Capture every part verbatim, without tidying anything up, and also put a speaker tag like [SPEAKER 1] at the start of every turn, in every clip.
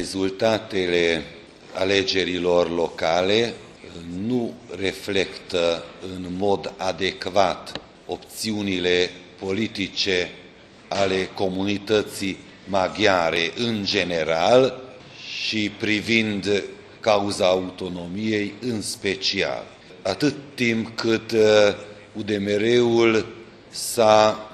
[SPEAKER 1] rezultatele alegerilor locale nu reflectă în mod adecvat opțiunile politice ale comunității maghiare în general și privind cauza autonomiei în special. Atât timp cât U D M R-ul s-a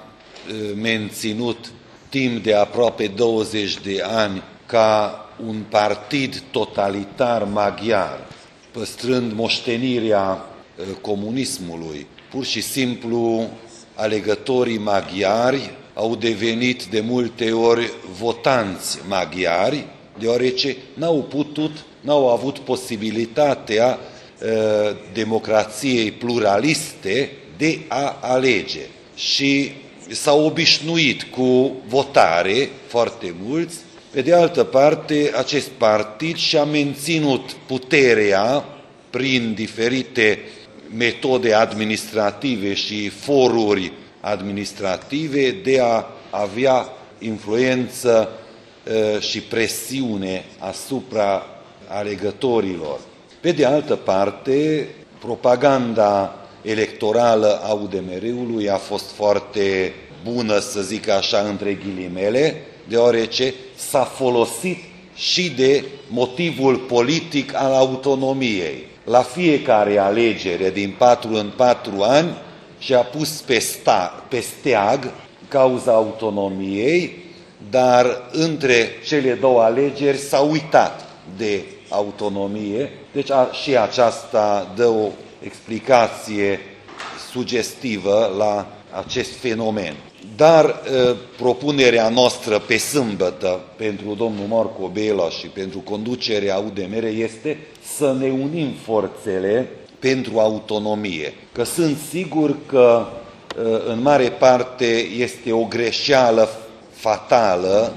[SPEAKER 1] menținut timp de aproape douăzeci de ani ca un partid totalitar maghiar, păstrând moștenirea comunismului, pur și simplu alegătorii maghiari au devenit de multe ori votanți maghiari, deoarece n-au putut, n-au avut posibilitatea uh, democrației pluraliste de a alege. Și s-au obișnuit cu votare foarte mulți. Pe de altă parte, acest partid și-a menținut puterea prin diferite metode administrative și foruri administrative de a avea influență și presiune asupra alegătorilor. Pe de altă parte, propaganda electorală a U D M R-ului a fost foarte bună, să zic așa, între ghilimele, deoarece s-a folosit și de motivul politic al autonomiei. La fiecare alegere din patru în patru ani și-a pus pe, sta, pe steag cauza autonomiei, dar între cele două alegeri s-a uitat de autonomie, deci a, și aceasta dă o explicație sugestivă la acest fenomen. Dar propunerea noastră pe sâmbătă pentru domnul Marco Bela și pentru conducerea U D M R este să ne unim forțele pentru autonomie. Că sunt sigur că în mare parte este o greșeală fatală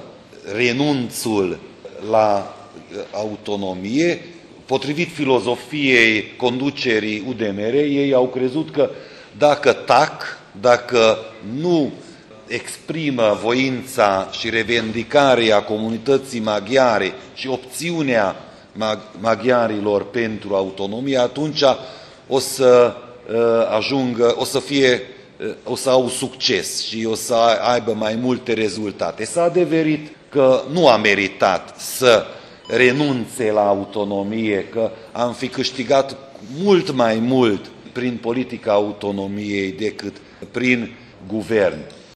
[SPEAKER 1] renunțul la autonomie. Potrivit filozofiei conducerii U D M R, ei au crezut că dacă tac, dacă nu exprimă voința și revendicarea comunității maghiare și opțiunea maghiarilor pentru autonomie, atunci o să ajungă, o să fie, o să au succes și o să aibă mai multe rezultate. S-a adeverit că nu a meritat să renunțe la autonomie, că am fi câștigat mult mai mult prin politica autonomiei decât prin guvern.